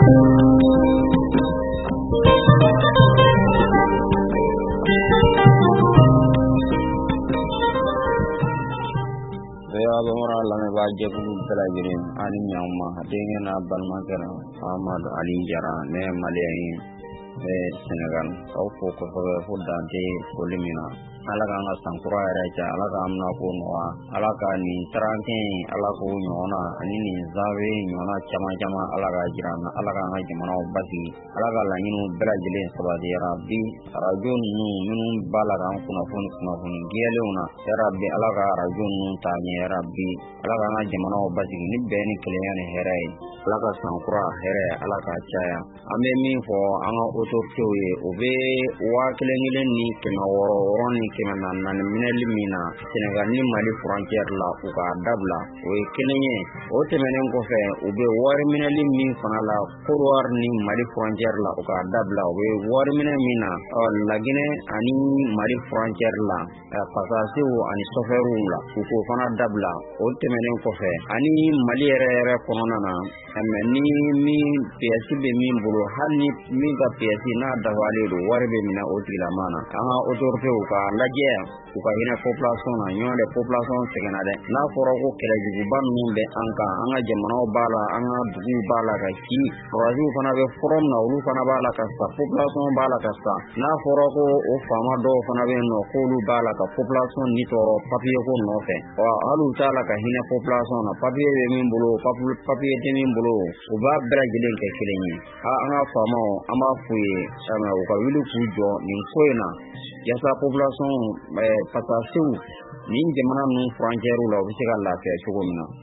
Bamara lamɛn b'a jɛkulu bɛɛ lajɛlen ani ɲankuma denkɛ n'a balimakɛ Amadu Ali Jara ne ye Malien ye ne Senegal aw fo kosɛbɛ fo dante foli min na Ala k'an ka san kura yɛrɛ ja Ala k'an bɛna ko nɔgɔya Ala ka nin taranten Ala k'o ɲɔgɔnna ani nin zanwe ɲɔgɔnna caman Ala ka jira an na Ala k'an ka jamanaw basigi Ala ka laɲiniw bɛɛ lajɛlen sabati yarabi arajo ninnu minnu b'a la k'an kunnafoni gɛlɛnw na yarabi Ala ka arajo ninnu ta ɲɛ yarabi Ala k'an ka jamanaw basigi ni bɛn ni kelenya ni hɛrɛ ye Ala ka san kura hɛrɛ Ala ka caya an bɛ min fɔ an ka autorités ye o bɛ 1000 ni 600 ni 400 minɛli min na Senegal ni Mali frontière la u ka dabila o ye kelen ye o tɛmɛnen kɔfɛ u bɛ wari minɛli min fana la Côte d'Ivoire ni Mali frontière la u ka dabila u bɛ wari minɛ min na Laginɛ ani Mali frontière la passagew ani chauffeurs la u ko fana dabila o tɛmɛnen kɔfɛ ani Mali yɛrɛ kɔnɔna na ni min pièce bɛ min bolo hali ni min ka pièce n'a dafalen don wari bɛ minɛ o tigilamaa na an ka autorités ka lajɛ u ka hinɛ population na ɲɔgɔn de population sɛgɛnna dɛ n'a fɔra ko kɛlɛjuguba ninnu bɛ an kan an ka jamanaw b'a la an ka duguw b'a la ka ci forasiw fana bɛ forum na olu fana b'a la ka sa population b'a la ka sa n'a fɔra ko o faama dɔw fana bɛ yen nɔ k'olu b'a la ka population ni tɔɔrɔ papier ko nɔfɛ hali u t'a la ka hinɛ population na papier bɛ min bolo papier tɛ min bolo u b'a bɛɛ lajɛlen kɛ kelen ye an ka faamaw an b'a f'u ye u ka wuli k'u jɔ nin ko in na yasa population passagew nin jamana ninnu frontière la u bɛ se ka lafiya cogo min na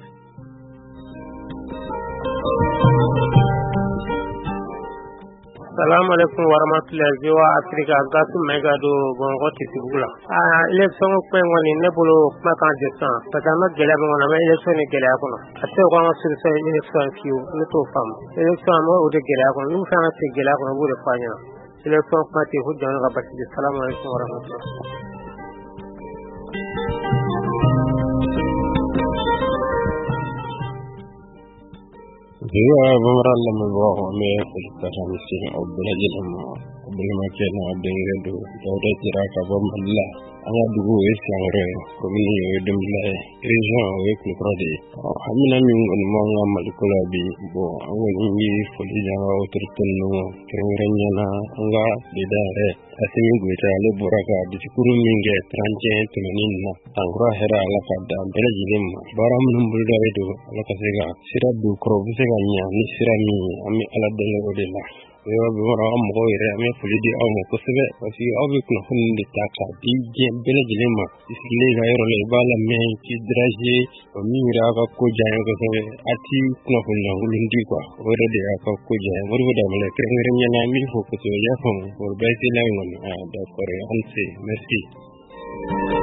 Assalamu alaikum warahmatullahi wa Afrika gasu mega do gongo tisibula election ko ngoni ne bolo kuma kan desan patama gele mo na election ni gele akono ate ko ngam sur election fiu ne to fam election mo o de gele akono ni fa na se gele akono bu de fanya election ko ti hu jon ga bati assalamu alaikum warahmatullahi Dia Bamara lamɛn bɔ me ka hamsi o bɛɛ lajɛlen ma o balimakɛ n'a denkɛ do Dawuda Jara ka bɔ Mali la an ka dugu o ye Sangare commune o ye Dombila ye région o ye Kulukɔrɔ de ye hamina min kɔni m'an ka Mali ko la bi an kɔni bɛ foli di an ka autorité ninnu kɛrɛnkɛrɛnnenya an ka leader yɛrɛ Assimi Goïta ale bɔra ka discours min kɛ 31 tɛmɛnen na san kura hɛrɛ Ala ka da bɛɛ lajɛlen ma baara minnu bolodalen don Ala ka se ka sira don kɔrɔ u bɛ se ka ɲa ni sira min ye an bɛ Ala deli o de la Bamara an mɔgɔw yɛrɛ an bɛ foli di aw ma kosɛbɛ parce que aw bɛ kunnafoni de ta ka di diɲɛ bɛɛ lajɛlen ma i sigilen ka yɔrɔ la i b'a lamɛn k'i drager min yɛrɛ y'a ka ko diya n ye kosɛbɛ a ti kunnafoni lankolon di quoi o yɛrɛ de y'a ka ko diya n ye Modibo Dembele kɛrɛnkɛrɛnnenya la an b'i fo kosɛbɛ i y'a faamu o bɛɛ sela in kɔni d'accord an se merci